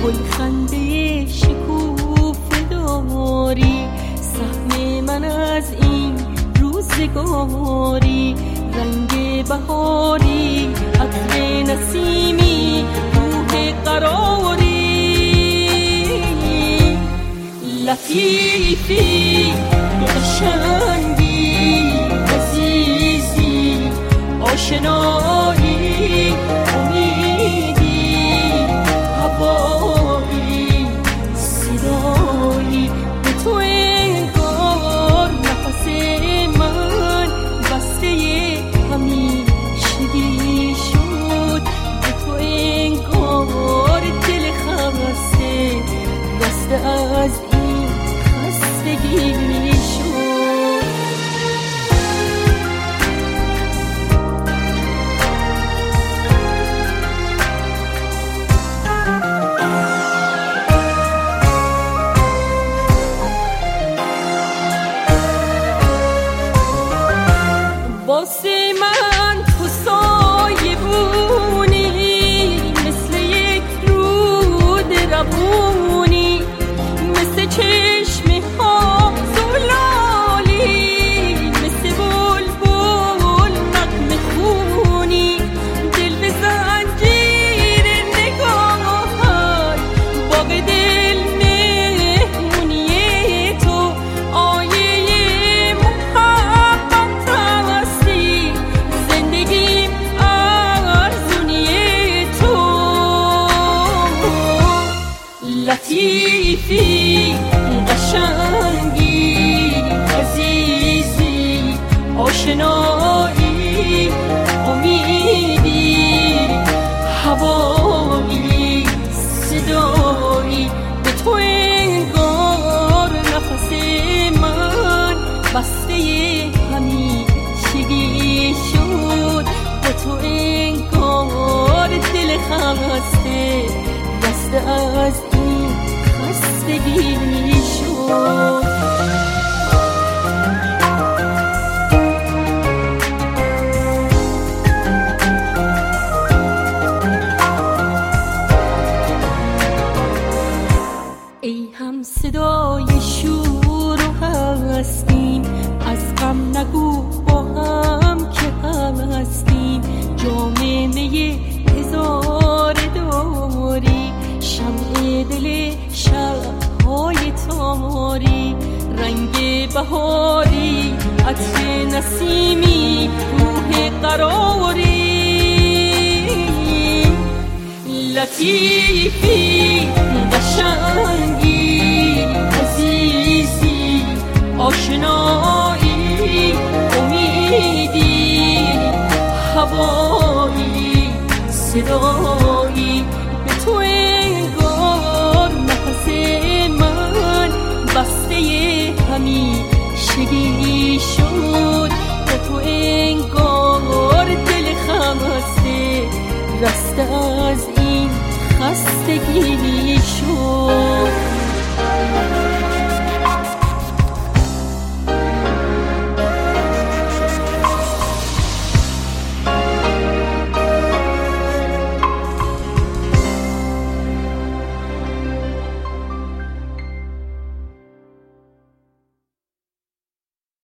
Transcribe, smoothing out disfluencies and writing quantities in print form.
گلخنده شکوفه داری، سهم من از این روزگاری، رنگ بهاری، عطر نسیمی، روح قراری، لطیفی قشنگی، عزیزی، آشنایی، امیدی، هوایی، صدایی، به تو انگار نفس من بسته همیشگی شد، به تو انگار دل خسته رسته از این خستگی شد. واسه من تو سایه بونی، مثل یک رود روونی، مثل چشمه ها زلالی، مثل بلبل نغمه خونی، دل به زنجیر نگاهت، باغ دل مهمونی تو، آیه محبت هستی، زندگیم ارزونی تو، لطیفی قشنگی، عزیزی، آشنایی، امیدی، هوایی، صدایی، به تو انگار نفس من بسته همیشگی شد، به تو انگار دل خسته رسته از این خستگی شد. ای هم صدای شور و هستیم، از غم نگو با هم که هستیم، جام می هزار داری، شمع دل شب‌های تاری، رنگ بهاری، عطر نسیمی، روح قراری، لطیفی قشنگی، عزیزی، آشنایی، امیدی، هوایی، صدایی، به تو انگار نفس من بسته همیشگی شد.